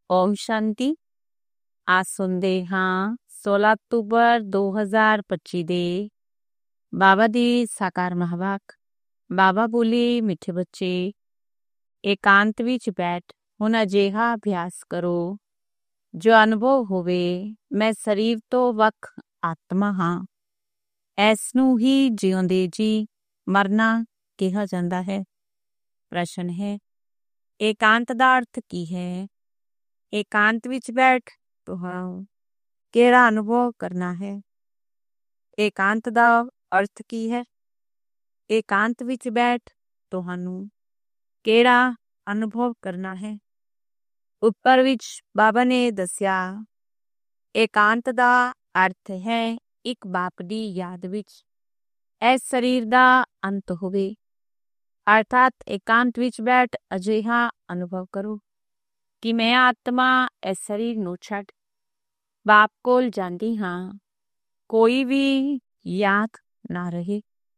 ਓਮ ਸ਼ਾਂਤੀ। ਅੱਜ ਸੁਣਦੇ ਹਾਂ 16 ਅਕਤੂਬਰ 2025 ਦੇ ਬਾਬਾ ਦੀ ਸਾਕਾਰ ਮਹਾਵਾਕ। ਬਾਬਾ ਬੋਲੇ, ਮਿੱਠੇ ਬੱਚੇ, ਏਕਾਂਤ ਵਿੱਚ ਬੈਠ ਹੁਣ ਅਜਿਹਾ ਅਭਿਆਸ ਕਰੋ ਜੋ ਅਨੁਭਵ ਹੋਵੇ ਮੈਂ ਸਰੀਰ ਤੋਂ ਵੱਖ ਆਤਮਾ ਹਾਂ। ਇਸ ਨੂੰ ਹੀ ਜਿਉਂਦੇ ਜੀ ਮਰਨਾ ਕਿਹਾ ਜਾਂਦਾ ਹੈ। ਪ੍ਰਸ਼ਨ ਹੈ, ਏਕਾਂਤ ਦਾ ਅਰਥ ਕੀ ਹੈ? ਏਕਾਂਤ ਵਿੱਚ ਬੈਠ ਤੁਹਾਨੂੰ ਕਿਹੜਾ ਅਨੁਭਵ ਕਰਨਾ ਹੈ? ਏਕਾਂਤ ਦਾ ਅਰਥ ਕੀ ਹੈ? ਏਕਾਂਤ ਵਿੱਚ ਬੈਠ ਤੁਹਾਨੂੰ ਕਿਹੜਾ ਅਨੁਭਵ ਕਰਨਾ ਹੈ? ਉੱਪਰ ਵਿੱਚ ਬਾਬਾ ਨੇ ਦੱਸਿਆ, ਏਕਾਂਤ ਦਾ ਅਰਥ ਹੈ ਇੱਕ ਬਾਪ ਦੀ ਯਾਦ ਵਿੱਚ ਇਸ ਸਰੀਰ ਦਾ ਅੰਤ ਹੋਵੇ। ਅਰਥਾਤ ਏਕਾਂਤ ਵਿੱਚ ਬੈਠ ਅਜਿਹਾ ਅਨੁਭਵ ਕਰੋ ਕਿ ਮੈਂ ਆਤਮਾ ਇਸ ਸਰੀਰ ਨੂੰ ਛੱਡ ਬਾਪ ਕੋਲ ਜਾਂਦੀ ਹਾਂ। ਕੋਈ ਵੀ ਯਾਦ ਨਾ ਰਹੇ।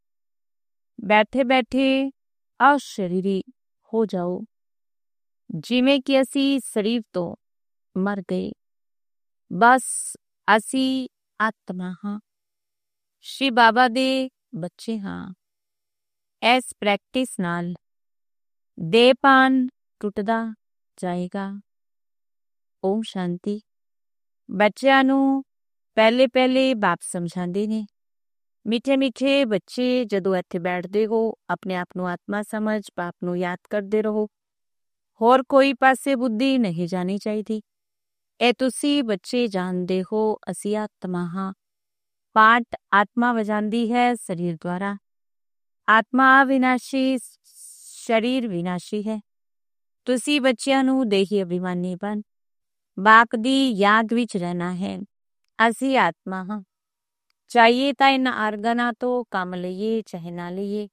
ਬੈਠੇ ਬੈਠੇ ਅਸ਼ਰੀਰੀ ਹੋ ਜਾਓ, ਜਿਵੇਂ ਕਿ ਅਸੀਂ ਸਰੀਰ ਤੋਂ ਮਰ ਗਏ। ਬਸ ਅਸੀਂ ਆਤਮਾ ਹਾਂ, ਸ਼੍ਰੀ ਬਾਬਾ ਦੇ ਬੱਚੇ ਹਾਂ। ਇਸ ਪ੍ਰੈਕਟਿਸ ਨਾਲ ਦੇਹਪਾਨ ਟੁੱਟਦਾ ਜਾਏਗਾ। ਓਮ ਸ਼ਾਂਤੀ। ਬੱਚਿਆਂ ਨੂੰ ਪਹਿਲੇ ਬਾਪ ਸਮਝਾਉਂਦੇ ਨੇ, ਮਿੱਠੇ ਮਿੱਠੇ ਬੱਚੇ ਜਦੋਂ ਇੱਥੇ ਬੈਠਦੇ ਹੋ ਆਪਣੇ ਆਪ ਨੂੰ ਆਤਮਾ ਸਮਝ ਬਾਪ ਨੂੰ ਯਾਦ ਕਰਦੇ ਰਹੋ। ਹੋਰ ਕੋਈ ਪਾਸੇ ਬੁੱਧੀ ਨਹੀਂ ਜਾਣੀ ਚਾਹੀਦੀ। ਇਹ ਤੁਸੀਂ ਬੱਚੇ ਜਾਣਦੇ ਹੋ ਅਸੀਂ ਆਤਮਾ ਹਾਂ। ਪਾਠ ਆਤਮਾ ਵਜਾਉਂਦੀ ਹੈ ਸਰੀਰ ਦੁਆਰਾ। ਆਤਮਾ ਅਵਿਨਾਸ਼ੀ, ਸਰੀਰ ਵਿਨਾਸ਼ੀ ਹੈ। ਤੁਸੀਂ ਬੱਚਿਆਂ ਨੂੰ ਦੇਹੀ ਅਭਿਮਾਨੀ ਬਣ ਬਾਪ ਦੀ ਯਾਦ ਵਿੱਚ ਰਹਿਣਾ ਹੈ। ਅਸੀਂ ਆਤਮਾ ਹਾਂ। ਚਾਹੀਏ ਤਾਂ ਇਹਨਾਂ ਆਰਗਨਾਂ ਤੋਂ ਕੰਮ ਲਈਏ ਚਾਹੇ ਨਾ ਲਈਏ।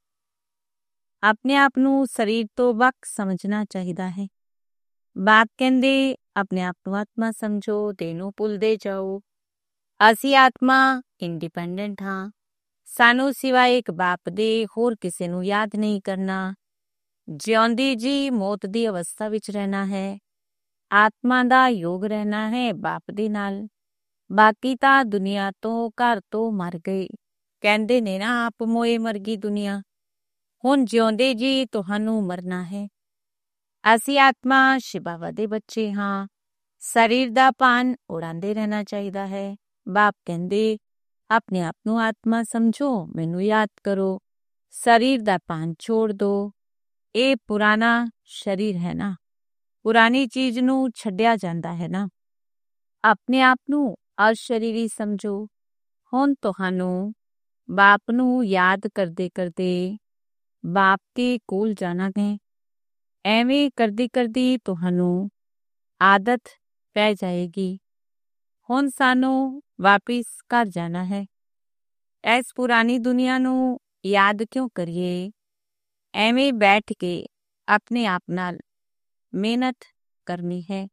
ਆਪਣੇ ਆਪ ਨੂੰ ਸਰੀਰ ਤੋਂ ਵੱਖ ਸਮਝਣਾ ਚਾਹੀਦਾ ਹੈ। ਬਾਪ ਕਹਿੰਦੇ ਆਪਣੇ ਆਪ ਨੂੰ ਆਤਮਾ ਸਮਝੋ, ਦੇਹ ਨੂੰ ਭੁੱਲਦੇ ਜਾਓ। ਅਸੀਂ ਆਤਮਾ ਇੰਡੀਪੈਂਡੈਂਟ ਹਾਂ। ਸਾਨੂੰ ਸਿਵਾਏ ਇੱਕ ਬਾਪ ਦੇ ਹੋਰ ਕਿਸੇ ਨੂੰ ਯਾਦ ਨਹੀਂ ਕਰਨਾ। ਜਿਉਂਦੀ ਜੀ ਮੌਤ ਦੀ ਅਵਸਥਾ ਵਿੱਚ ਰਹਿਣਾ ਹੈ। ਆਤਮਾ ਦਾ ਯੋਗ ਰਹਿਣਾ ਹੈ ਬਾਪ ਦੇ ਨਾਲ। ਬਾਕੀ ਤਾਂ ਦੁਨੀਆ ਤੋਂ ਘਰ ਤੋਂ ਮਰ ਗਏ। ਕਹਿੰਦੇ ਨੇ ਨਾ ਆਪ ਮੋਏ ਮਰ ਗਈ ਦੁਨੀਆ। ਹੁਣ ਜਿਉਂਦੇ ਜੀ ਤੁਹਾਨੂੰ ਮਰਨਾ ਹੈ। ਅਸੀਂ ਆਤਮਾ ਸ਼ਿਵ ਬਾਬਾ ਦੇ ਬੱਚੇ ਹਾਂ। ਸਰੀਰ ਦਾ ਭਾਨ ਉਡਾਉਂਦੇ ਰਹਿਣਾ ਚਾਹੀਦਾ ਹੈ। ਬਾਪ ਕਹਿੰਦੇ ਆਪਣੇ ਆਪ ਨੂੰ ਆਤਮਾ ਸਮਝੋ, ਮੈਨੂੰ ਯਾਦ ਕਰੋ। ਸਰੀਰ ਦਾ ਭਾਨ ਛੋੜ ਦੋ। ਇਹ ਪੁਰਾਣਾ ਸਰੀਰ ਹੈ ਨਾ, ਪੁਰਾਣੀ ਚੀਜ਼ ਨੂੰ ਛੱਡਿਆ ਜਾਂਦਾ ਹੈ ਨਾ। ਆਪਣੇ ਆਪ ਨੂੰ ਅਸ਼ਰੀਰੀ ਸਮਝੋ। ਹੁਣ ਤੁਹਾਨੂੰ ਬਾਪ ਨੂੰ ਯਾਦ ਕਰਦੇ ਕਰਦੇ ਬਾਪ ਦੇ ਕੋਲ ਜਾਣਾ ਹੈ। ਐਵੇਂ ਕਰਦੀ ਕਰਦੀ ਤੁਹਾਨੂੰ ਆਦਤ ਪੈ ਜਾਏਗੀ। ਹੁਣ ਸਾਨੂੰ ਵਾਪਿਸ ਘਰ ਜਾਣਾ ਹੈ। ਇਸ ਪੁਰਾਣੀ ਦੁਨੀਆ ਨੂੰ ਯਾਦ ਕਿਉਂ ਕਰੀਏ? ਐਵੇਂ ਬੈਠ ਕੇ ਆਪਣੇ ਆਪ ਨਾਲ ਮਿਹਨਤ ਕਰਨੀ ਹੈ।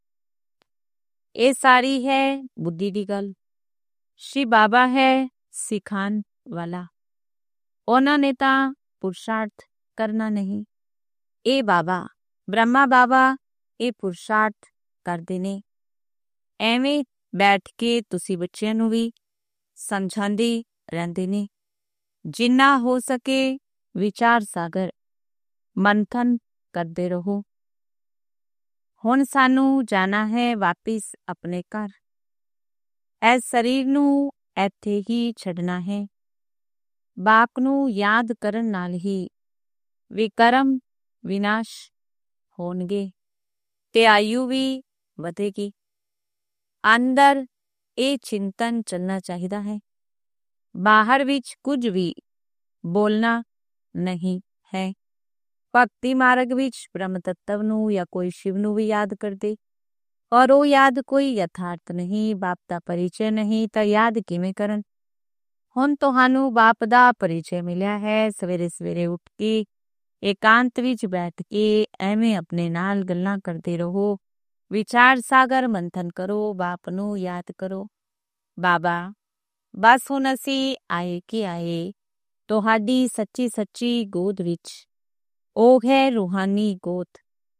ਇਹ ਸਾਰੀ ਹੈ ਬੁੱਧੀ ਦੀ ਗੱਲ। ਸ਼੍ਰੀ ਬਾਬਾ ਹੈ ਸਿਖਾਉਣ ਵਾਲਾ। ਉਹਨਾਂ ਨੇ ਤਾਂ ਪੁਰਸ਼ਾਰਥ ਕਰਨਾ ਨਹੀਂ। ਇਹ ਬਾਬਾ ਬ੍ਰਹਮਾ ਬਾਬਾ ਇਹ ਪੁਰਸ਼ਾਰਥ ਕਰਦੇ ਨੇ। ਐਵੇਂ ਬੈਠ ਕੇ ਤੁਸੀਂ ਬੱਚਿਆਂ ਨੂੰ ਵੀ ਸਮਝਾਉਂਦੇ ਰਹਿੰਦੇ ਨੇ। ਜਿੰਨਾ ਹੋ ਸਕੇ ਵਿਚਾਰ ਸਾਗਰ ਮੰਥਨ ਕਰਦੇ ਰਹੋ। ਹੁਣ ਸਾਨੂੰ ਜਾਣਾ ਹੈ ਵਾਪਿਸ ਆਪਣੇ ਘਰ। ਇਸ ਸਰੀਰ ਨੂੰ ਇੱਥੇ ਹੀ ਛੱਡਣਾ ਹੈ। ਬਾਪ ਨੂੰ ਯਾਦ ਕਰਨ ਨਾਲ ਹੀ ਵਿਕਰਮ ਵਿਨਾਸ਼ ਹੋਣਗੇ ਤੇ ਆਯੂ ਵੀ ਵਧੇਗੀ। ਅੰਦਰ ਇਹ ਚਿੰਤਨ ਚੱਲਣਾ ਚਾਹੀਦਾ ਹੈ। ਬਾਹਰ ਵਿੱਚ ਕੁਝ ਵੀ ਬੋਲਣਾ ਨਹੀਂ ਹੈ। ਭਗਤੀ ਮਾਰਗ ਵਿੱਚ ਬ੍ਰਹਮ ਤੱਤਵ ਨੂੰ ਜਾਂ ਕੋਈ ਸ਼ਿਵ ਨੂੰ ਵੀ ਯਾਦ ਕਰਦੇ, ਔਰ ਉਹ ਯਾਦ ਕੋਈ ਯਥਾਰਥ ਨਹੀਂ, ਬਾਪ ਦਾ ਪਰਿਚੈ ਨਹੀਂ ਤਾਂ ਯਾਦ ਕਿਵੇਂ ਕਰਨ? ਹੁਣ ਤੁਹਾਨੂੰ ਬਾਪ ਦਾ ਪਰਿਚੈ ਮਿਲਿਆ ਹੈ। ਸਵੇਰੇ ਸਵੇਰੇ ਉੱਠ ਕੇ ਏਕਾਂਤ ਵਿੱਚ ਬੈਠ ਕੇ ਐਵੇਂ ਆਪਣੇ ਨਾਲ ਗੱਲਾਂ ਕਰਦੇ ਰਹੋ। ਵਿਚਾਰ ਸਾਗਰ ਮੰਥਨ ਕਰੋ, ਬਾਪ ਨੂੰ ਯਾਦ ਕਰੋ। ਬਾਬਾ ਬਸ ਹੁਣ ਅਸੀਂ ਆਏ ਕਿ ਆਏ ਤੁਹਾਡੀ ਸੱਚੀ ਸੱਚੀ ਗੋਦ ਵਿੱਚ। ਉਹ ਹੈ ਰੂਹਾਨੀ ਗੋਦ।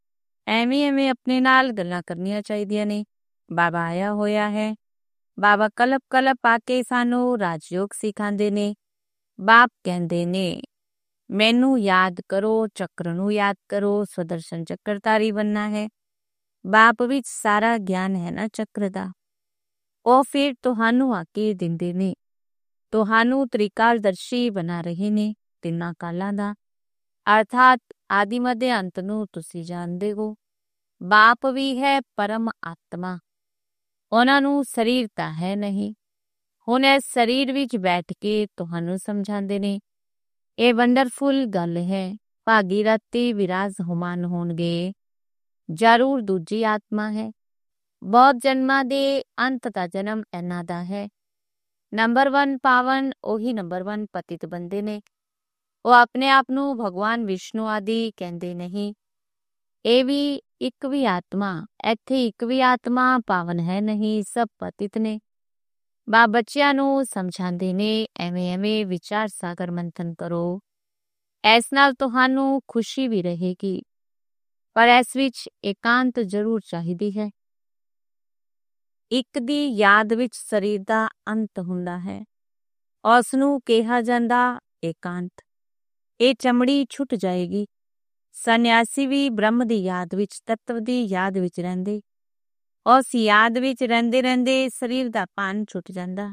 ਐਵੇਂ ਆਪਣੇ ਨਾਲ ਗੱਲਾਂ ਕਰਨੀਆਂ ਚਾਹੀਦੀਆਂ ਨੇ। ਬਾਬਾ ਆਇਆ ਹੋਇਆ ਹੈ। ਬਾਬਾ ਕਲਪ ਆ ਕੇ ਸਾਨੂੰ ਰਾਜਯੋਗ ਸਿਖਾਉਂਦੇ ਨੇ। ਬਾਪ ਕਹਿੰਦੇ ਨੇ ਮੈਨੂੰ ਯਾਦ ਕਰੋ, ਚੱਕਰ ਨੂੰ ਯਾਦ ਕਰੋ, ਸੁਦਰਸ਼ਨ ਚੱਕਰਧਾਰੀ ਬਣਨਾ ਹੈ। ਬਾਪ ਵਿੱਚ ਸਾਰਾ ਗਿਆਨ ਹੈ ਨਾ ਚੱਕਰ ਦਾ। ਉਹ ਫਿਰ ਤੁਹਾਨੂੰ ਆ ਕੇ ਦਿੰਦੇ ਨੇ, ਤੁਹਾਨੂੰ ਤ੍ਰਿਕਾਲਦਰਸ਼ੀ ਬਣਾ ਰਹੇ ਨੇ ਤਿੰਨਾਂ ਕਾਲਾਂ ਦਾ, ਅਰਥਾਤ ਆਦਿ ਮੱਧ ਅੰਤ ਨੂੰ ਤੁਸੀਂ ਜਾਣਦੇ ਹੋ। ਬਾਪ ਵੀ ਹੈ ਪਰਮ ਆਤਮਾ, ਉਹਨਾਂ ਨੂੰ ਸਰੀਰ ਤਾਂ ਹੈ ਨਹੀਂ। ਹੁਣ ਇਸ ਸਰੀਰ ਵਿੱਚ ਬੈਠ ਕੇ ਤੁਹਾਨੂੰ ਸਮਝਾਉਂਦੇ ਨੇ। ਇਹ ਵੰਡਰਫੁਲ ਗੱਲ ਹੈ। ਭਾਗੀਰਥੀ ਵਿਰਾਜਮਾਨ ਹੋਣਗੇ, ਜ਼ਰੂਰ ਦੂਜੀ ਆਤਮਾ ਹੈ। ਬਹੁਤ ਜਨਮਾਂ ਦੇ ਅੰਤ ਦਾ ਜਨਮ ਇਹਨਾਂ ਦਾ ਹੈ। ਨੰਬਰ 1 ਪਾਵਨ ਉਹੀ ਨੰਬਰ 1 ਪਤਿਤ ਬੰਦੇ ਨੇ। ਉਹ ਆਪਣੇ ਆਪ ਨੂੰ ਭਗਵਾਨ ਵਿਸ਼ਨੂੰ ਆਦਿ ਕਹਿੰਦੇ ਨਹੀਂ। ਇਹ ਵੀ ਇੱਕ ਵੀ ਆਤਮਾ, ਇੱਥੇ ਇੱਕ ਵੀ ਆਤਮਾ ਪਾਵਨ ਹੈ ਨਹੀਂ, ਸਭ ਪਤਿਤ ਨੇ। ਬੱਚਿਆਂ ਨੂੰ ਸਮਝਾਉਂਦੇ ਨੇ ਐਵੇਂ ਵਿਚਾਰ ਸਾਗਰ ਮੰਥਨ ਕਰੋ। ਇਸ ਨਾਲ ਤੁਹਾਨੂੰ ਖੁਸ਼ੀ ਵੀ ਰਹੇਗੀ, ਪਰ ਇਸ ਵਿੱਚ ਇਕਾਂਤ ਜ਼ਰੂਰ ਚਾਹੀਦੀ ਹੈ। ਇੱਕ ਦੀ ਯਾਦ ਵਿੱਚ ਸਰੀਰ ਦਾ ਅੰਤ ਹੁੰਦਾ ਹੈ, ਉਸ ਨੂੰ ਕਿਹਾ ਜਾਂਦਾ ਇਕਾਂਤ। ਇਹ ਚਮੜੀ ਛੁੱਟ ਜਾਏਗੀ। ਸੰਨਿਆਸੀ ਵੀ ਬ੍ਰਹਮ ਦੀ ਯਾਦ ਵਿੱਚ, ਤੱਤਵ ਦੀ ਯਾਦ ਵਿੱਚ ਰਹਿੰਦੇ। ਉਸ ਯਾਦ ਵਿੱਚ ਰਹਿੰਦੇ ਸਰੀਰ ਦਾ ਭਾਨ ਛੁੱਟ ਜਾਂਦਾ।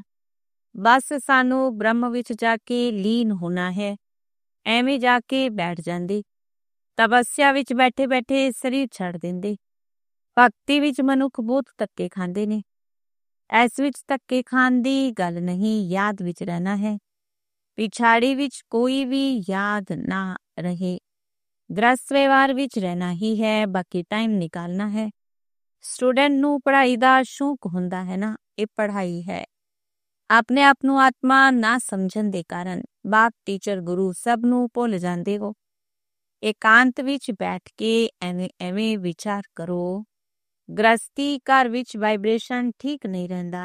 ਬਸ ਸਾਨੂੰ ਬ੍ਰਹਮ ਵਿੱਚ ਜਾ ਕੇ ਲੀਨ ਹੋਣਾ ਹੈ। ਐਵੇਂ ਜਾ ਕੇ ਬੈਠ ਜਾਂਦੇ। ਤਪੱਸਿਆ ਵਿੱਚ ਬੈਠੇ ਸਰੀਰ ਛੱਡ ਦਿੰਦੇ। ਭਗਤੀ ਵਿੱਚ ਮਨੁੱਖ ਬਹੁਤ ਧੱਕੇ ਖਾਂਦੇ ਨੇ। ਇਸ ਵਿੱਚ ਧੱਕੇ ਖਾਣ ਦੀ ਗੱਲ ਨਹੀਂ, ਯਾਦ ਵਿੱਚ ਰਹਿਣਾ ਹੈ। ਪਿਛਾੜੀ ਵਿੱਚ ਕੋਈ ਵੀ ਯਾਦ ਨਾ ਰਹੇ। ਗ੍ਰਸਤ ਵਿਵਹਾਰ ਵਿੱਚ ਰਹਿਣਾ ਹੀ ਹੈ, ਬਾਕੀ ਟਾਈਮ ਨਿਕਾਲਣਾ ਹੈ। ਸਟੂਡੈਂਟ ਨੂੰ ਪੜ੍ਹਾਈ ਦਾ ਸ਼ੌਕ ਹੁੰਦਾ ਹੈ ਨਾ, ਇਹ ਪੜ੍ਹਾਈ ਹੈ। ਆਪਣੇ ਆਪ ਨੂੰ ਆਤਮਾ ਨਾ ਸਮਝਣ ਦੇ ਕਾਰਨ ਬਾਪ, ਟੀਚਰ, ਗੁਰੂ ਸਭ ਨੂੰ ਭੁੱਲ ਜਾਂਦੇ ਹੋ। ਇਕਾਂਤ ਵਿੱਚ ਬੈਠ ਕੇ ਐਵੇਂ ਵਿਚਾਰ ਕਰੋ। ਗ੍ਰਸਤੀ ਘਰ ਵਿੱਚ ਵਾਈਬ੍ਰੇਸ਼ਨ ਠੀਕ ਨਹੀਂ ਰਹਿੰਦਾ।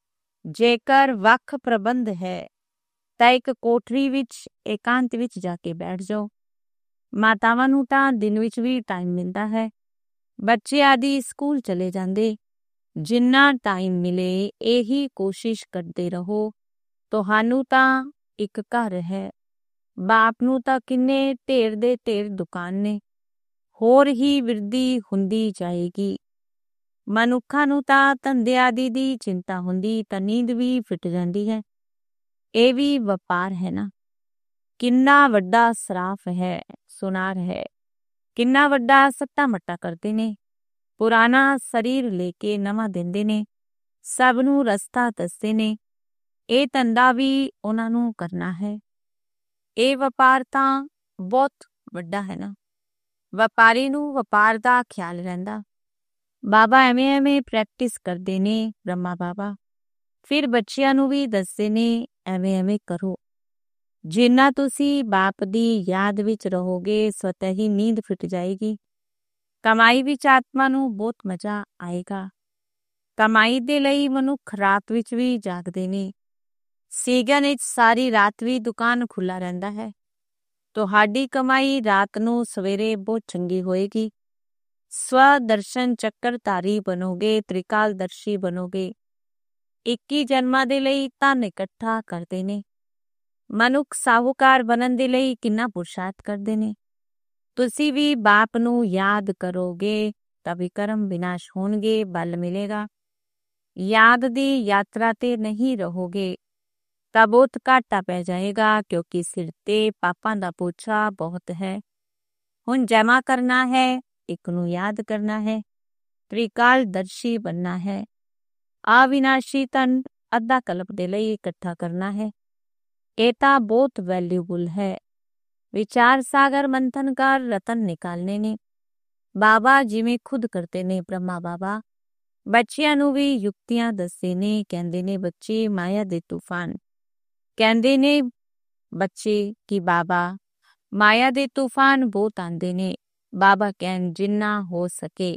ਜੇਕਰ ਵੱਖ ਪ੍ਰਬੰਧ ਹੈ ਤਾਂ ਇੱਕ ਕੋਠਰੀ ਵਿੱਚ ਇਕਾਂਤ ਵਿੱਚ ਜਾ ਕੇ ਬੈਠ ਜਾਓ। ਮਾਤਾਵਾਂ ਨੂੰ ਤਾਂ ਦਿਨ ਵਿੱਚ ਵੀ ਟਾਈਮ ਮਿਲਦਾ ਹੈ। ਬੱਚੇ ਆਦਿ ਸਕੂਲ ਚਲੇ ਜਾਂਦੇ। ਜਿੰਨਾ ਟਾਈਮ ਮਿਲੇ ਇਹੀ ਕੋਸ਼ਿਸ਼ ਕਰਦੇ ਰਹੋ। ਤੁਹਾਨੂੰ ਤਾਂ ਇੱਕ ਘਰ ਹੈ। ਬਾਪ ਨੂੰ ਤਾਂ ਕਿੰਨੇ ਢੇਰ ਦੇ ਢੇਰ ਦੁਕਾਨ ਨੇ। ਹੋਰ ਹੀ ਵਿਰਧੀ ਹੁੰਦੀ ਜਾਏਗੀ। ਮਨੁੱਖਾਂ ਨੂੰ ਤਾਂ ਧੰਦੇ ਆਦਿ ਦੀ ਚਿੰਤਾ ਹੁੰਦੀ ਤਾਂ ਨੀਂਦ ਵੀ ਫਿੱਟ ਜਾਂਦੀ ਹੈ। ਇਹ ਵੀ ਵਪਾਰ ਹੈ ਨਾ। ਕਿੰਨਾ ਵੱਡਾ ਸਰਾਫ ਹੈ, ਸੁਨਾਰ ਹੈ। ਕਿੰਨਾ ਵੱਡਾ ਸੱਟਾ ਮੱਟਾ ਕਰਦੇ ਨੇ। ਪੁਰਾਣਾ ਸਰੀਰ ਲੈ ਕੇ ਨਵਾਂ ਦਿੰਦੇ ਨੇ। ਸਭ ਨੂੰ ਰਸਤਾ ਦੱਸਦੇ ਨੇ। ਇਹ ਧੰਦਾ ਵੀ ਉਹਨਾਂ ਨੂੰ ਕਰਨਾ ਹੈ। ਇਹ ਵਪਾਰ ਤਾਂ ਬਹੁਤ ਵੱਡਾ ਹੈ ਨਾ। ਵਪਾਰੀ ਨੂੰ ਵਪਾਰ ਦਾ ਖਿਆਲ ਰਹਿੰਦਾ। ਬਾਬਾ ਐਵੇਂ ਪ੍ਰੈਕਟਿਸ ਕਰਦੇ ਨੇ, ਬ੍ਰਹਮਾ ਬਾਬਾ। ਫਿਰ ਬੱਚਿਆਂ ਨੂੰ ਵੀ ਦੱਸਦੇ ਨੇ ਐਵੇਂ ਕਰੋ। ਜਿੰਨਾ ਤੁਸੀਂ ਬਾਪ ਦੀ ਯਾਦ ਵਿੱਚ ਰਹੋਗੇ, ਸਵਤः ਹੀ ਨੀਂਦ ਫਿੱਟ ਜਾਏਗੀ। ਕਮਾਈ ਵਿੱਚ ਆਤਮਾ ਨੂੰ ਬਹੁਤ ਮਜ਼ਾ ਆਏਗਾ। ਕਮਾਈ ਦੇ ਲਈ ਮਨੁੱਖ ਰਾਤ ਵਿੱਚ ਵੀ ਜਾਗਦੇ ਨੇ। ਸੀਜ਼ਨ ਵਿੱਚ ਸਾਰੀ ਰਾਤ ਵੀ ਦੁਕਾਨ ਖੁੱਲ੍ਹਾ ਰਹਿੰਦਾ ਹੈ। ਤੁਹਾਡੀ ਕਮਾਈ ਰਾਤ ਨੂੰ ਸਵੇਰੇ ਬਹੁਤ ਚੰਗੀ ਹੋਏਗੀ। ਸਵਦਰਸ਼ਨ ਚੱਕਰਧਾਰੀ ਬਣੋਗੇ, ਤ੍ਰਿਕਾਲਦਰਸ਼ੀ ਬਣੋਗੇ। 21 ਜਨਮਾਂ ਦੇ ਲਈ ਧਨ ਇਕੱਠਾ ਕਰਦੇ ਨੇ। ਮਨੁੱਖ ਸਾਹੂਕਾਰ ਬਣਨ ਦੇ ਲਈ ਕਿੰਨਾ ਪੁਰਸ਼ਾਰਥ ਕਰਦੇ ਨੇ। ਤੁਸੀਂ ਵੀ ਬਾਪ ਨੂੰ ਯਾਦ ਕਰੋਗੇ ਤਾਂ ਵਿਕਰਮ ਵਿਨਾਸ਼ ਹੋਣਗੇ, ਬਲ ਮਿਲੇਗਾ। ਯਾਦ ਦੀ ਯਾਤਰਾ ਤੇ ਨਹੀਂ ਰਹੋਗੇ ਤਾਂ ਬਹੁਤ ਘਾਟਾ ਪੈ ਜਾਏਗਾ, ਕਿਉਂਕਿ ਸਿਰ ਤੇ ਪਾਪਾਂ ਦਾ ਪੋਛਾ ਬਹੁਤ ਹੈ। ਹੁਣ ਜਮਾ ਕਰਨਾ ਹੈ, ਇੱਕ ਨੂੰ ਯਾਦ ਕਰਨਾ ਹੈ, ਤ੍ਰਿਕਾਲਦਰਸ਼ੀ ਬਣਨਾ ਹੈ। ਅਵਿਨਾਸ਼ੀ ਧਨ ਅੱਧਾ ਕਲਪ ਦੇ ਲਈ ਇਕੱਠਾ ਕਰਨਾ ਹੈ। ਇਹ ਤਾਂ ਬਹੁਤ ਵੈਲਿਊਬਲ ਹੈ। ਵਿਚਾਰ ਸਾਗਰ ਮੰਥਨ ਕਰ ਰਤਨ ਨਿਕਾਲਨੇ ਨੇ। ਬਾਬਾ ਜਿਵੇਂ ਖੁਦ ਕਰਦੇ ਨੇ, ਬ੍ਰਹਮਾ ਬਾਬਾ ਬੱਚਿਆਂ ਨੂੰ ਵੀ ਯੁਕਤੀਆਂ ਦੱਸਦੇ ਨੇ। ਕਹਿੰਦੇ ਨੇ ਬੱਚੇ ਮਾਇਆ ਦੇ ਤੂਫਾਨ, ਕਹਿੰਦੇ ਨੇ ਬੱਚੇ ਕਿ ਬਾਬਾ ਮਾਇਆ ਦੇ ਤੂਫਾਨ ਬਹੁਤ ਆਉਂਦੇ ਨੇ। ਬਾਬਾ ਕਹਿਣ ਜਿੰਨਾ ਹੋ ਸਕੇ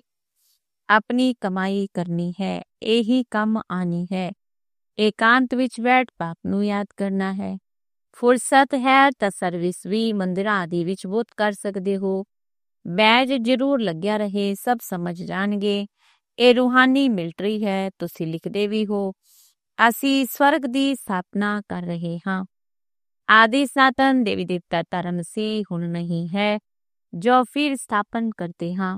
ਆਪਣੀ ਕਮਾਈ ਕਰਨੀ ਹੈ, ਇਹੀ ਕੰਮ ਆਣੀ ਹੈ। ਇਕਾਂਤ ਵਿੱਚ ਬੈਠ ਬਾਪ ਨੂੰ ਯਾਦ ਕਰਨਾ ਹੈ। ਫੁਰਸਤ ਹੈ ਤਾਂ ਸਰਵਿਸ ਵੀ ਮੰਦਿਰਾਂ ਆਦਿ ਵਿੱਚ ਬਹੁਤ ਕਰ ਸਕਦੇ ਹੋ। ਬੈਜ ਜ਼ਰੂਰ ਲੱਗਿਆ ਰਹੇ, ਸਭ ਸਮਝ ਜਾਣਗੇ ਇਹ ਰੂਹਾਨੀ ਮਿਲਟਰੀ ਹੈ। ਤੁਸੀਂ ਲਿਖਦੇ ਵੀ ਹੋ, ਅਸੀਂ ਸਵਰਗ ਦੀ ਸਥਾਪਨਾ ਕਰ ਰਹੇ ਹਾਂ। ਆਦਿ ਸਨਾਤਨ ਦੇਵੀ ਦੇਵਤਾ ਧਰਮ ਸੀ, ਹੁਣ ਨਹੀਂ ਹੈ, ਜੋ ਫਿਰ ਸਥਾਪਨ ਕਰਦੇ ਹਾਂ।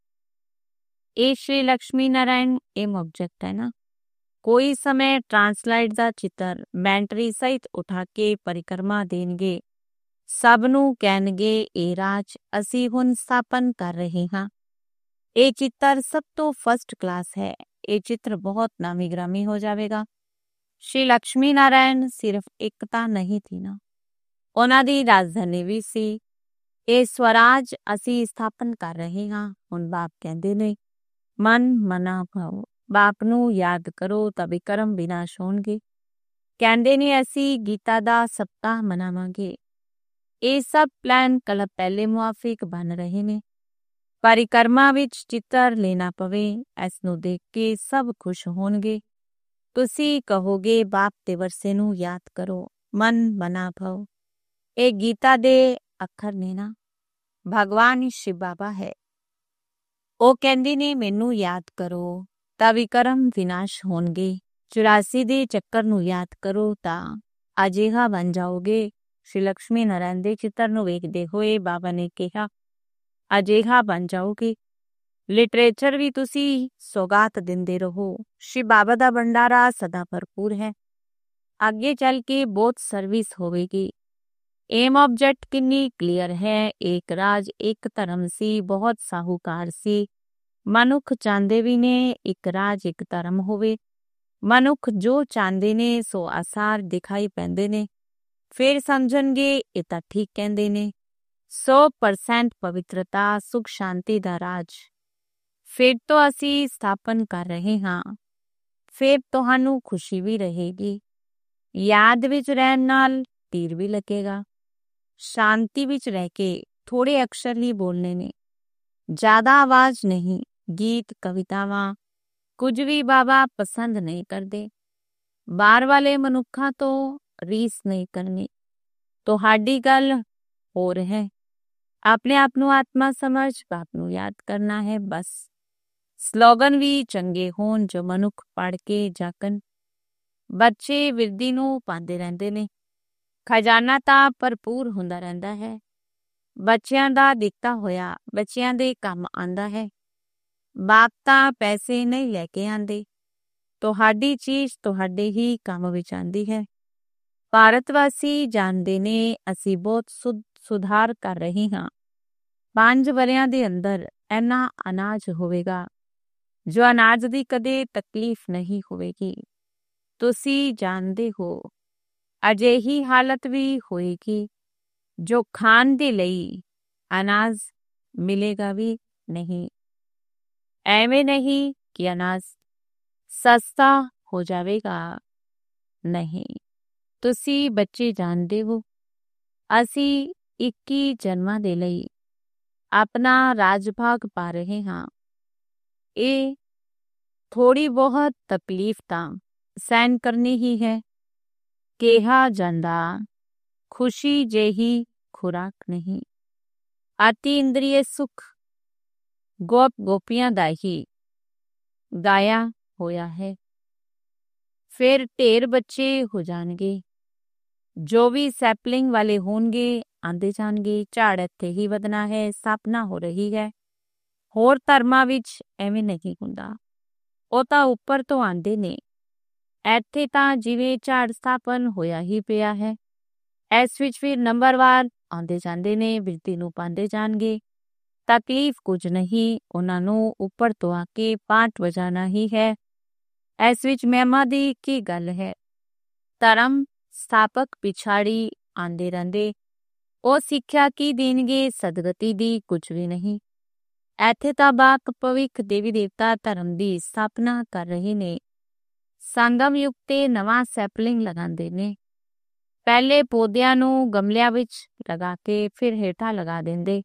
ਇਹ ਸ਼੍ਰੀ ਲక్ష్ਮੀ ਨਾਰਾਇਣ एम ऑब्जेक्ट है ना। ਕੋਈ ਸਮੇਂ ਟਰਾਂਸਲਾਈਟ ਦਾ ਚਿੱਤਰ ਬੈਂਟਰੀ ਸਹਿਤ ਉਠਾ ਕੇ ਪਰਿਕਰਮਾ ਦੇਣਗੇ, ਸਭ ਨੂੰ ਕਹਿਣਗੇ ਇਹ ਰਾਜ ਅਸੀਂ ਹੁਣ ਸਥਾਪਨ ਕਰ ਰਹੇ ਹਾਂ। ਇਹ ਚਿੱਤਰ ਸਭ ਤੋਂ ਫਸਟ ਕਲਾਸ ਹੈ। ਇਹ ਚਿੱਤਰ ਬਹੁਤ ਨਾਮੀ ਗ੍ਰਾਮੀ ਹੋ ਜਾਵੇਗਾ। ਸ਼੍ਰੀ ਲక్ష్ਮੀ ਨਾਰਾਇਣ ਸਿਰਫ ਇੱਕ ਤਾਂ ਨਹੀਂ ਸੀ ਨਾ, ਉਹਨਾਂ ਦੀ ਰਾਜਧਾਨੀ ਵੀ ਸੀ। ਇਹ ਸਵਰਾਜ ਅਸੀਂ ਸਥਾਪਨ ਕਰ ਰਹੇ ਹਾਂ। ਹੁਣ ਬਾਪ ਕਹਿੰਦੇ ਨੇ ਮਨ ਮਨਾ ਭਾਓ, ਬਾਪ ਨੂੰ ਯਾਦ ਕਰੋ ਤਾਂ ਵਿਕਰਮ ਵਿਨਾਸ਼ ਹੋਣਗੇ। ਕਹਿੰਦੇ ਨੇ ਅਸੀਂ ਗੀਤਾ ਦਾ ਸਪਤਾਹ ਮਨਾਵਾਂਗੇ। ਇਹ ਸਭ ਪਲਾਨ ਕਲਪ ਪਹਿਲੇ ਮੁਆਫਿਕ ਬਣ ਰਹੇ ਨੇ। ਪਰਿਕਰਮਾ ਵਿੱਚ ਚਿੱਤਰ ਲੈਣਾ ਪਵੇ, ਇਸ ਨੂੰ ਦੇਖ ਕੇ ਸਭ ਖੁਸ਼ ਹੋਣਗੇ। ਤੁਸੀਂ ਕਹੋਗੇ ਬਾਪ ਦੇ ਵਰਸੇ ਨੂੰ ਯਾਦ ਕਰੋ, ਮਨ ਮਨਾ ਭਾਓ। ਇਹ ਗੀਤਾ ਦੇ ਅੱਖਰ ਨੇ ਨਾ। ਭਗਵਾਨ ਸ਼ਿਵ ਬਾਬਾ ਹੈ, ਉਹ ਕਹਿੰਦੇ ਨੇ ਮੈਨੂੰ ਯਾਦ ਕਰੋ ਤਾਂ ਵਿਕਰਮ ਵਿਨਾਸ਼ ਹੋਣਗੇ। 84 ਦੇ ਚੱਕਰ ਨੂੰ ਯਾਦ ਕਰੋ ਤਾਂ ਅਜਿਹਾ ਬਣ ਜਾਓਗੇ। ਸ਼੍ਰੀ ਲక్ష్ਮੀ ਨਾਰਾਇਣ ਦੇ ਚਿੱਤਰ ਨੂੰ ਵੇਖਦੇ ਹੋਏ ਬਾਬਾ ਨੇ ਕਿਹਾ ਅਜਿਹਾ ਬਣ ਜਾਓਗੇ। ਲਿਟਰੇਚਰ ਵੀ ਤੁਸੀਂ ਸੌਗਾਤ ਦਿੰਦੇ ਰਹੋ। ਸ਼੍ਰੀ ਬਾਬਾ ਦਾ ਭੰਡਾਰਾ ਸਦਾ ਭਰਪੂਰ ਹੈ, ਅੱਗੇ ਚੱਲ ਕੇ ਬਹੁਤ ਸਰਵਿਸ ਹੋਵੇਗੀ। एम ऑब्जेक्ट ਕਿੰਨੀ ਕਲੀਅਰ ਹੈ। ਇੱਕ ਰਾਜ ਇੱਕ ਧਰਮ ਸੀ, ਬਹੁਤ ਸਾਹੂਕਾਰ ਸੀ। ਮਨੁੱਖ ਚਾਹੁੰਦੇ ਵੀ ਨੇ ਇੱਕ ਰਾਜ ਇੱਕ ਧਰਮ ਹੋਵੇ। ਮਨੁੱਖ ਜੋ ਚਾਹੁੰਦੇ ਨੇ ਸੋ ਆਸਾਰ ਦਿਖਾਈ ਪੈਂਦੇ ਨੇ, ਫਿਰ ਸਮਝਣਗੇ ਇਹ ਤਾਂ ਠੀਕ ਕਹਿੰਦੇ ਨੇ। 100% ਪਵਿੱਤਰਤਾ, ਸੁਖ ਸ਼ਾਂਤੀ ਦਾ ਰਾਜ ਫਿਰ ਤੋਂ ਅਸੀਂ ਸਥਾਪਨ ਕਰ ਰਹੇ ਹਾਂ। ਫਿਰ ਤੁਹਾਨੂੰ ਖੁਸ਼ੀ ਵੀ ਰਹੇਗੀ। ਯਾਦ ਵਿੱਚ ਰਹਿਣ ਨਾਲ ਤੀਰ ਵੀ ਲੱਗੇਗਾ। ਸ਼ਾਂਤੀ ਵਿੱਚ ਰਹਿ ਕੇ ਥੋੜੇ ਅਕਸ਼ਰ ਹੀ ਬੋਲਣੇ ਨੇ, ਜ਼ਿਆਦਾ ਆਵਾਜ਼ ਨਹੀਂ। ਗੀਤ ਕਵਿਤਾਵਾਂ ਕੁਝ ਵੀ ਬਾਬਾ ਪਸੰਦ ਨਹੀਂ ਕਰਦੇ। ਬਾਹਰ ਵਾਲੇ ਮਨੁੱਖਾਂ ਤੋਂ ਰੀਸ ਨਹੀਂ ਕਰਨੀ। ਤੁਹਾਡੀ ਗੱਲ ਹੋਰ ਹੈ। ਆਪਣੇ ਆਪ ਨੂੰ ਆਤਮਾ ਸਮਝ ਬਾਪ ਨੂੰ ਯਾਦ ਕਰਨਾ ਹੈ ਬਸ। ਸਲੋਗਨ ਵੀ ਚੰਗੇ ਹੋਣ ਜੋ ਮਨੁੱਖ ਪੜ੍ਹ ਕੇ ਜਾਕਣ। ਬੱਚੇ ਵਿਰਦੀ ਨੂੰ ਪਾਉਂਦੇ ਰਹਿੰਦੇ ਨੇ, ਖਜ਼ਾਨਾ ਤਾਂ ਭਰਪੂਰ ਹੁੰਦਾ ਰਹਿੰਦਾ ਹੈ। ਬੱਚਿਆਂ ਦਾ ਦਿੱਤਾ ਹੋਇਆ ਬੱਚਿਆਂ ਦੇ ਕੰਮ ਆਉਂਦਾ ਹੈ। ਬਾਪ ਤਾਂ ਪੈਸੇ ਨਹੀਂ ਲੈ ਕੇ ਆਉਂਦੇ, ਤੁਹਾਡੀ ਚੀਜ਼ ਤੁਹਾਡੇ ਹੀ ਕੰਮ ਵਿੱਚ ਆਉਂਦੀ ਹੈ। ਭਾਰਤ ਵਾਸੀ ਜਾਣਦੇ ਨੇ ਅਸੀਂ ਬਹੁਤ ਸੁਧਾਰ ਕਰ ਰਹੇ ਹਾਂ। 5 ਵਰ੍ਹਿਆਂ ਦੇ ਅੰਦਰ ਇੰਨਾ ਅਨਾਜ ਹੋਵੇਗਾ ਜੋ ਅਨਾਜ ਦੀ ਕਦੇ ਤਕਲੀਫ ਨਹੀਂ ਹੋਵੇਗੀ। ਤੁਸੀਂ ਜਾਣਦੇ ਹੋ ਅਜਿਹੀ ਹਾਲਤ ਵੀ ਹੋਏਗੀ ਜੋ ਖਾਣ ਦੇ ਲਈ ਅਨਾਜ ਮਿਲੇਗਾ ਵੀ ਨਹੀਂ। ਐਵੇਂ ਨਹੀਂ ਕਿ ਅਨਾਜ ਸਸਤਾ ਹੋ ਜਾਵੇਗਾ, ਨਹੀਂ। ਤੁਸੀਂ ਬੱਚੇ ਜਾਣਦੇ ਹੋ ਅਸੀਂ 21 ਜਨਮਾਂ ਦੇ ਲਈ ਆਪਣਾ ਰਾਜ ਭਾਗ ਪਾ ਰਹੇ ਹਾਂ। ਇਹ ਥੋੜੀ ਬਹੁਤ ਤਕਲੀਫ ਤਾਂ ਸਹਿਣ ਕਰਨੀ ਹੀ ਹੈ। ਕਿਹਾ ਜਾਂਦਾ ਖੁਸ਼ੀ ਜਿਹੀ ਖੁਰਾਕ ਨਹੀਂ। ਅਤੀ ਇੰਦਰੀਏ ਸੁਖ ਗੋਪ ਗੋਪੀਆਂ ਦਾ ਹੀ ਗਾਇਆ ਹੋਇਆ ਹੈ। ਫਿਰ ਢੇਰ ਬੱਚੇ ਹੋ ਜਾਣਗੇ, ਜੋ ਵੀ ਸੈਪਲਿੰਗ ਵਾਲੇ ਹੋਣਗੇ ਆਂਦੇ ਜਾਣਗੇ। ਝਾੜ ਇੱਥੇ ਹੀ ਵਧਣਾ ਹੈ, ਸਥਾਪਨਾ ਹੋ ਰਹੀ ਹੈ। ਹੋਰ ਧਰਮਾਂ ਵਿੱਚ ਐਵੇਂ ਨਹੀਂ ਹੁੰਦਾ, ਉਹ ਤਾਂ ਉੱਪਰ ਤੋਂ ਆਂਦੇ ਨੇ। ਇੱਥੇ ਤਾਂ ਜਿਵੇਂ ਝਾੜ ਸਥਾਪਨ ਹੋਇਆ ਹੀ ਪਿਆ ਹੈ। ਇਸ ਵਿੱਚ ਫਿਰ ਨੰਬਰਵਾਰ ਆਉਂਦੇ ਜਾਂਦੇ ਨੇ, ਬਿਰਤੀ ਨੂੰ ਪਾਉਂਦੇ ਜਾਣਗੇ। ਤਕਲੀਫ ਕੁਝ ਨਹੀਂ, ਉਹਨਾਂ ਨੂੰ ਉੱਪਰ ਤੋਂ ਆ ਕੇ ਪਾਠ ਵਜਾਣਾ ਹੀ ਹੈ। ਇਸ ਵਿੱਚ ਮਹਿਮਾ ਦੀ ਕੀ ਗੱਲ ਹੈ। ਧਰਮ ਸਥਾਪਕ ਪਿਛਾੜੀ ਆਉਂਦੇ ਰਹਿੰਦੇ, ਉਹ ਸਿੱਖਿਆ ਕੀ ਦੇਣਗੇ ਸਦਗਤੀ ਦੀ, ਕੁਝ ਵੀ ਨਹੀਂ। ਇੱਥੇ ਤਾਂ ਬਾਕ ਭਵਿੱਖ ਦੇਵੀ ਦੇਵਤਾ ਧਰਮ ਦੀ ਸਥਾਪਨਾ ਕਰ ਰਹੇ ਨੇ। ਸੰਗਮ ਯੁੱਗ ਤੇ ਨਵਾਂ ਸੈਪਲਿੰਗ ਲਗਾਉਂਦੇ ਨੇ। ਪਹਿਲੇ ਪੌਦਿਆਂ ਨੂੰ ਗਮਲਿਆਂ ਵਿੱਚ ਲਗਾ ਕੇ ਫਿਰ ਹੇਠਾਂ ਲਗਾ ਦਿੰਦੇ।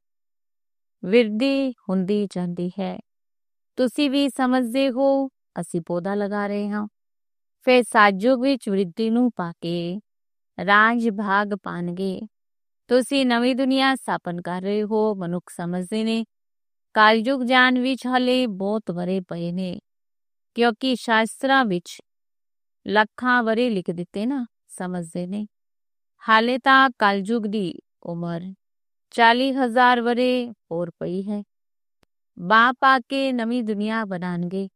ਵਿਰਦੀ ਹੁੰਦੀ ਜਾਂਦੀ ਹੈ। ਤੁਸੀਂ ਵੀ ਸਮਝਦੇ ਹੋ ਅਸੀਂ ਪੌਦਾ ਲਗਾ ਰਹੇ ਹਾਂ। ਫਿਰ ਸਾਜੋਗ ਵਿੱਚ ਵਿਰਦੀ ਨੂੰ ਪਾ ਕੇ ਰਾਜ ਭਾਗ ਪਾਣਗੇ। ਤੁਸੀਂ ਨਵੀਂ ਦੁਨੀਆ ਸਥਾਪਨ ਕਰ ਰਹੇ ਹੋ। ਮਨੁੱਖ ਸਮਝਦੇ ਨੇ ਕਲਯੁਗ ਜਾਣ ਵਿੱਚ ਹਲੇ ਬਹੁਤ ਵਰੇ ਪਏ ਨੇ, ਕਿਉਂਕਿ ਸ਼ਾਸਤਰਾਂ ਵਿੱਚ ਲੱਖਾਂ ਵਰੇ ਲਿਖ ਦਿੱਤੇ ਨਾ। ਸਮਝਦੇ ਨੇ ਹਾਲੇ ਤਾਂ ਕਲਯੁਗ ਦੀ ਉਮਰ 40,000 ਵਰੇ ਹੋਰ ਪਈ ਹੈ। ਬਾਹ ਪਾ ਕੇ ਨਵੀਂ ਦੁਨੀਆ ਬਣਾਉਣਗੇ।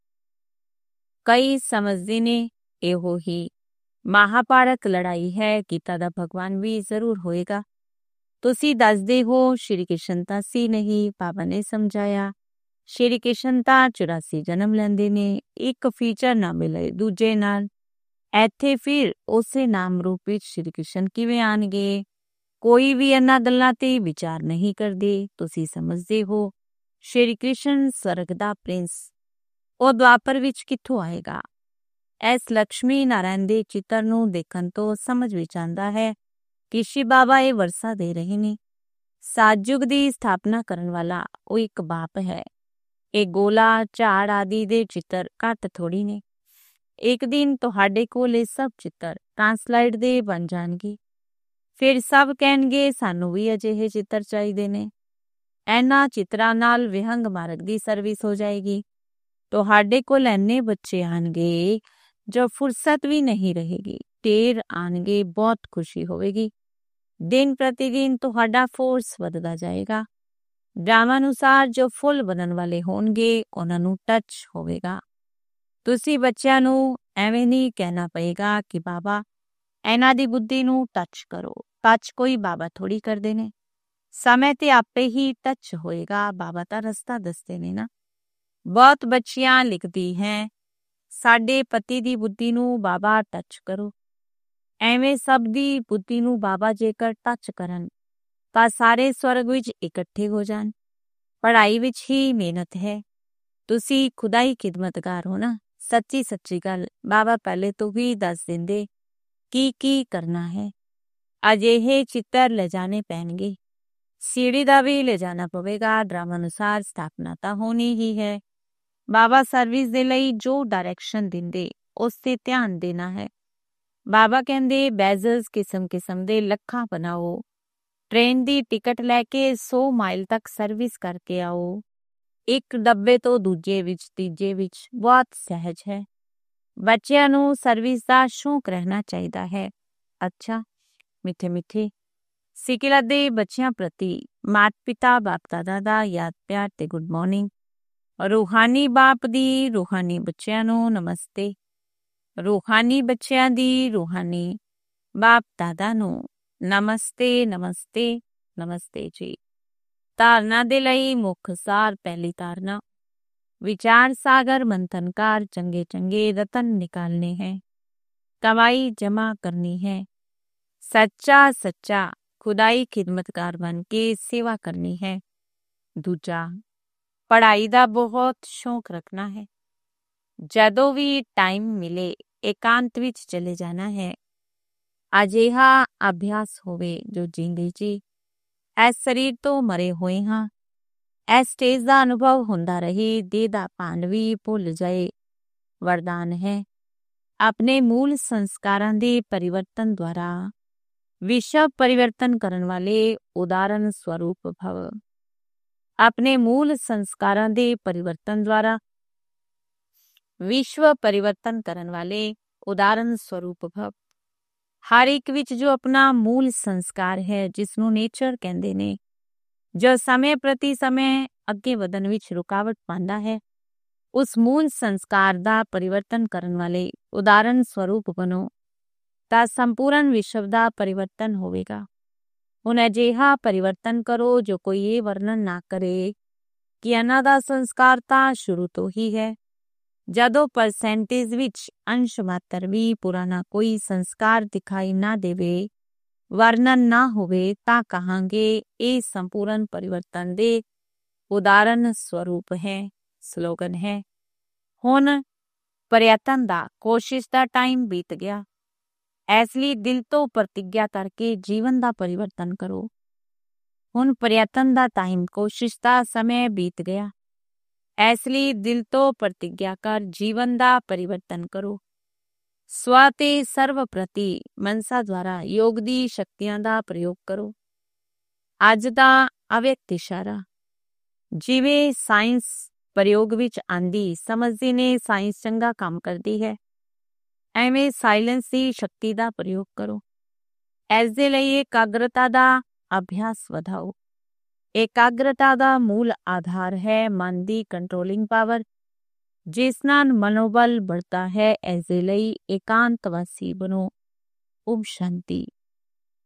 ਕਈ ਸਮਝਦੇ ਨੇ ਇਹੋ ਹੀ ਮਹਾਭਾਰਤ ਲੜਾਈ ਹੈ, ਗੀਤਾ ਦਾ ਭਗਵਾਨ ਵੀ ਜ਼ਰੂਰ ਹੋਏਗਾ। ਤੁਸੀਂ ਦੱਸਦੇ ਹੋ ਸ਼੍ਰੀ ਕ੍ਰਿਸ਼ਨ ਤਾਂ ਸੀ ਨਹੀਂ। ਬਾਬਾ ਨੇ ਸਮਝਾਇਆ ਸ਼੍ਰੀ ਕ੍ਰਿਸ਼ਨ ਤਾਂ 84 ਜਨਮ ਲੈਂਦੇ ਨੇ, ਇੱਕ ਫੀਚਰ ਨਾ ਮਿਲੇ ਦੂਜੇ ਨਾਲ। ਇੱਥੇ ਫਿਰ ਉਸੇ ਨਾਮ ਰੂਪ ਵਿੱਚ ਸ਼੍ਰੀ ਕ੍ਰਿਸ਼ਨ ਕਿਵੇਂ ਆਣਗੇ? ਕੋਈ ਵੀ ਇਹਨਾਂ ਗੱਲਾਂ ਤੇ ਵਿਚਾਰ ਨਹੀਂ ਕਰਦੇ। ਤੁਸੀਂ ਸਮਝਦੇ ਹੋ ਸ਼੍ਰੀ ਕ੍ਰਿਸ਼ਨ ਸਵਰਗ ਦਾ ਪ੍ਰਿੰਸ, ਉਹ ਦੁਆਪਰ ਵਿੱਚ ਕਿੱਥੋਂ ਆਏਗਾ? ਇਸ ਲక్ష్ਮੀ ਨਾਰਾਇਣ ਦੇ ਚਿੱਤਰ ਨੂੰ ਦੇਖਣ ਤੋਂ ਸਮਝ ਵਿੱਚ ਆਉਂਦਾ ਹੈ ਕਿ ਸ਼ਿਵ ਬਾਬਾ ਇਹ ਵਰਸਾ ਦੇ ਰਹੇ ਨੇ। ਸਤਿਯੁਗ ਦੀ ਸਥਾਪਨਾ ਕਰਨ ਵਾਲਾ ਉਹ ਇੱਕ ਬਾਪ ਹੈ। ਇਹ ਗੋਲਾ ਝਾੜ ਆਦਿ ਦੇ ਚਿੱਤਰ ਘੱਟ ਥੋੜੀ ਨੇ। ਇੱਕ ਦਿਨ ਤੁਹਾਡੇ ਕੋਲ ਇਹ ਸਭ ਚਿੱਤਰ ਟ੍ਰਾਂਸਲਾਈਟ ਦੇ ਬਣ ਜਾਣਗੇ। ਫਿਰ ਸਭ ਕਹਿਣਗੇ ਸਾਨੂੰ ਵੀ ਅਜਿਹੇ ਚਿੱਤਰ ਚਾਹੀਦੇ ਨੇ। ਇਹਨਾਂ ਚਿੱਤਰਾਂ ਨਾਲ ਵਿਹੰਗ ਮਾਰਗ ਦੀ ਸਰਵਿਸ ਹੋ ਜਾਏਗੀ। ਤੁਹਾਡੇ ਕੋਲ ਇੰਨੇ ਬੱਚੇ ਆਣਗੇ ਜੋ ਫੁਰਸਤ ਵੀ ਨਹੀਂ ਰਹੇਗੀ। ਢੇਰ ਆਣਗੇ, ਬਹੁਤ ਖੁਸ਼ੀ ਹੋਵੇਗੀ। ਦਿਨ ਪ੍ਰਤੀ ਦਿਨ ਤੁਹਾਡਾ ਫੋਰਸ ਵੱਧਦਾ ਜਾਏਗਾ। ਡਰਾਮਾ ਅਨੁਸਾਰ ਜੋ ਫੁੱਲ ਬਣਨ ਵਾਲੇ ਹੋਣਗੇ ਉਹਨਾਂ ਨੂੰ ਟੱਚ ਹੋਵੇਗਾ। ਤੁਸੀਂ ਬੱਚਿਆਂ ਨੂੰ ਐਵੇਂ ਨਹੀਂ ਕਹਿਣਾ ਪਏਗਾ ਕਿ ਬਾਬਾ ਇਹਨਾਂ ਦੀ ਬੁੱਧੀ ਨੂੰ ਟੱਚ ਕਰੋ। ਟੱਚ ਕੋਈ ਬਾਬਾ ਥੋੜੀ ਕਰਦੇ ਨੇ। ਸਮੇਂ ਤੇ ਆਪੇ ਹੀ ਟੱਚ ਹੋਏਗਾ। ਬਾਬਾ ਤਾਂ ਰਸਤਾ ਦੱਸਦੇ ਨੇ ਨਾ। ਬਹੁਤ ਬੱਚੀਆਂ ਲਿਖਦੀ ਹੈ ਸਾਡੇ ਪਤੀ ਦੀ ਬੁੱਧੀ ਨੂੰ ਬਾਬਾ ਟੱਚ ਕਰੋ। ਐਵੇਂ ਸਭ ਦੀ ਬੁੱਧੀ ਨੂੰ ਬਾਬਾ ਜੇਕਰ ਟੱਚ ਕਰਨ ਤਾਂ ਸਾਰੇ ਸਵਰਗ ਵਿੱਚ ਇਕੱਠੇ ਹੋ ਜਾਣ। ਪੜ੍ਹਾਈ ਵਿੱਚ ਹੀ ਮਿਹਨਤ ਹੈ। ਤੁਸੀਂ ਖੁਦਾ ਹੀ ਖਿਦਮਤਗਾਰ ਹੋ ਨਾ। ਸੱਚੀ ਸੱਚੀ ਗੱਲ ਬਾਬਾ ਪਹਿਲੇ ਤੋਂ ਵੀ ਦੱਸ ਦਿੰਦੇ ਕੀ ਕਰਨਾ ਹੈ। ਅਜਿਹੇ ਚਿੱਤਰ ਲਿਜਾਣੇ ਪੈਣਗੇ। ਸੀੜੀ ਦਾ ਵੀ ਲਿਜਾਣਾ ਪਵੇਗਾ। ਡਰਾਮਾ ਅਨੁਸਾਰ ਸਥਾਪਨਾ ਤਾਂ ਹੋਣੀ ਹੀ ਹੈ। ਬਾਬਾ ਸਰਵਿਸ ਦੇ ਲਈ ਜੋ ਡਾਇਰੈਕਸ਼ਨ ਦਿੰਦੇ ਉਸ ਤੇ ਧਿਆਨ ਦੇਣਾ ਹੈ। ਬਾਬਾ ਕਹਿੰਦੇ ਬੈਜ਼ਲਸ ਕਿਸਮ ਦੇ ਲੱਖਾਂ ਬਣਾਓ। ਟ੍ਰੇਨ ਦੀ ਟਿਕਟ ਲੈ ਕੇ 100 ਮਾਈਲ ਤੱਕ ਸਰਵਿਸ ਕਰਕੇ ਆਓ। ਇੱਕ ਡੱਬੇ ਤੋਂ ਦੂਜੇ ਵਿੱਚ ਤੀਜੇ ਵਿੱਚ ਬਹੁਤ ਸਹਿਜ ਹੈ। ਬੱਚਿਆਂ ਨੂੰ ਸਰਵਿਸ ਦਾ ਸ਼ੌਕ ਰਹਿਣਾ ਚਾਹੀਦਾ ਹੈ। ਅੱਛਾ ਮਿੱਠੇ ਮਿੱਠੇ ਸਿਕਿਲਾ ਦੇ ਬੱਚਿਆਂ ਪ੍ਰਤੀ ਮਾਤਾ ਪਿਤਾ ਬਾਪ ਦਾਦਾ ਦਾ ਯਾਦ ਪਿਆਰ ਤੇ ਗੁੱਡ ਮਾਰਨਿੰਗ। ਰੂਹਾਨੀ ਬਾਪ ਦੀ ਰੂਹਾਨੀ ਬੱਚਿਆਂ ਨੂੰ ਨਮਸਤੇ। ਰੂਹਾਨੀ ਬੱਚਿਆਂ ਦੀ ਰੂਹਾਨੀ ਬਾਪ ਦਾਦਾ ਨੂੰ ਨਮਸਤੇ ਨਮਸਤੇ ਨਮਸਤੇ ਜੀ। ਧਾਰਨਾ ਦੇ ਲਈ ਮੁੱਖ ਸਾਰ। ਪਹਿਲੀ ਧਾਰਨਾ ਵਿਚਾਰ ਸਾਗਰ ਮੰਥਨਕਾਰ ਚੰਗੇ ਚੰਗੇ ਰਤਨ ਨਿਕਾਲਨੇ ਹੈ। ਕਮਾਈ ਜਮਾ ਕਰਨੀ ਹੈ। ਸੱਚਾ ਖੁਦਾਈ ਖਿਦਮਤਕਾਰ ਬਣ ਕੇ ਸੇਵਾ ਕਰਨੀ ਹੈ। ਦੂਜਾ ਪੜ੍ਹਾਈ ਦਾ ਬਹੁਤ ਸ਼ੌਕ ਰੱਖਣਾ ਹੈ। ਜਦੋਂ ਵੀ ਟਾਈਮ ਮਿਲੇ ਇਕਾਂਤ ਵਿੱਚ ਚਲੇ ਜਾਣਾ ਹੈ। ਅਜਿਹਾ ਅਭਿਆਸ ਹੋਵੇ ਜੋ ਜਿੰਦੇ ਜੀ ਇਸ ਸਰੀਰ ਤੋਂ ਮਰੇ ਹੋਏ ਹਾਂ। ਇਸ ਸਟੇਜ ਦਾ ਅਨੁਭਵ ਹੁੰਦਾ ਰਹੇ। ਦੇਹ ਦਾ ਭਾਨ ਵੀ ਭੁੱਲ ਜਾਏ। ਵਰਦਾਨ ਹੈ ਆਪਣੇ ਮੂਲ ਸੰਸਕਾਰਾਂ ਦੇ ਪਰਿਵਰਤਨ ਦੁਆਰਾ ਵਿਸ਼ਵ ਪਰਿਵਰਤਨ ਕਰਨ ਵਾਲੇ ਉਦਾਹਰਨ ਸਵਰੂਪ ਭਵ। ਆਪਣੇ ਮੂਲ ਸੰਸਕਾਰਾਂ ਦੇ ਪਰਿਵਰਤਨ ਦੁਆਰਾ ਵਿਸ਼ਵ ਪਰਿਵਰਤਨ ਕਰਨ ਵਾਲੇ ਉਦਾਹਰਨ ਸਵਰੂਪ ਭਵ। ਹਰ ਇੱਕ ਵਿੱਚ ਜੋ ਆਪਣਾ ਮੂਲ ਸੰਸਕਾਰ ਹੈ ਜਿਸ ਨੂੰ ਨੇਚਰ ਕਹਿੰਦੇ ਨੇ, ਜੋ ਸਮੇਂ ਪ੍ਰਤੀ ਸਮੇਂ ਅੱਗੇ ਵਧਣ ਵਿੱਚ ਰੁਕਾਵਟ ਪਾਉਂਦਾ ਹੈ, ਉਸ ਮੂਲ ਸੰਸਕਾਰ ਦਾ ਪਰਿਵਰਤਨ ਕਰਨ ਵਾਲੇ ਉਦਾਹਰਨ ਸਵਰੂਪ ਬਣੋ ਤਾਂ ਸੰਪੂਰਨ ਵਿਸ਼ਵ ਦਾ ਪਰਿਵਰਤਨ ਹੋਵੇਗਾ। ਹੁਣ ਅਜਿਹਾ ਪਰਿਵਰਤਨ ਕਰੋ ਜੋ ਕੋਈ ਇਹ ਵਰਣਨ ਨਾ ਕਰੇ ਕਿ ਇਹਨਾਂ ਦਾ ਸੰਸਕਾਰ ਤਾਂ ਸ਼ੁਰੂ ਤੋਂ ਹੀ ਹੈ। ਜਦੋਂ ਪਰਸੈਂਟੇਜ ਵਿੱਚ ਅੰਸ਼ ਮਾਤਰ ਵੀ ਪੁਰਾਣਾ ਕੋਈ ਸੰਸਕਾਰ ਦਿਖਾਈ ਨਾ ਦੇਵੇ, ਵਰਣਨ ਨਾ ਹੋਵੇ ਤਾਂ ਕਹਾਂਗੇ ਇਹ ਸੰਪੂਰਨ ਪਰਿਵਰਤਨ ਦੇ ਉਦਾਹਰਨ ਸਵਰੂਪ ਹੈ। ਸਲੋਗਨ ਹੈ ਹੁਣ ਪ੍ਰਯਤਨ ਦਾ ਕੋਸ਼ਿਸ਼ ਦਾ ਟਾਈਮ ਬੀਤ ਗਿਆ। ਇਸ ਲਈ ਦਿਲ ਤੋਂ ਪ੍ਰਤਿਗਿਆ ਕਰਕੇ ਜੀਵਨ ਦਾ ਪਰਿਵਰਤਨ ਕਰੋ। ਹੁਣ ਪ੍ਰਯਤਨ ਦਾ ਟਾਈਮ ਕੋਸ਼ਿਸ਼ ਦਾ ਸਮੇਂ ਬੀਤ ਗਿਆ। ਇਸ ਲਈ ਦਿਲ ਤੋਂ ਪ੍ਰਤਿਗਿਆ ਕਰ ਜੀਵਨ ਦਾ ਪਰਿਵਰਤਨ ਕਰੋ। ਸਵ ਤੇ ਸਰਵ ਪ੍ਰਤੀ ਮਨਸਾ ਦੁਆਰਾ ਯੋਗ ਦੀ ਸ਼ਕਤੀਆਂ ਦਾ ਪ੍ਰਯੋਗ ਕਰੋ। ਅੱਜ ਦਾ ਅਵਿਅਕਤ ਇਸ਼ਾਰਾ। ਜਿਵੇਂ ਸਾਇੰਸ ਪ੍ਰਯੋਗ ਵਿੱਚ ਆਂਦੀ, ਸਮਝਦੇ ਨੇ ਸਾਇੰਸ ਚੰਗਾ ਕੰਮ ਕਰਦੀ ਹੈ, ਐਵੇਂ ਸਾਇਲੈਂਸ ਦੀ ਸ਼ਕਤੀ ਦਾ ਪ੍ਰਯੋਗ ਕਰੋ। ਇਸ ਦੇ ਲਈ ਇਕਾਗਰਤਾ ਦਾ ਅਭਿਆਸ ਵਧਾਓ। ਇਕਾਗਰਤਾ ਦਾ ਮੂਲ ਆਧਾਰ ਹੈ ਮਨ ਦੀ ਕੰਟਰੋਲਿੰਗ ਪਾਵਰ, ਜਿਸ ਨਾਲ ਮਨੋਬਲ बढ़ता है। ਇਸ ਦੇ ਲਈ ਇਕਾਂਤਵਾਸੀ ਬਣੋ। ਓਮ ਸ਼ਾਂਤੀ।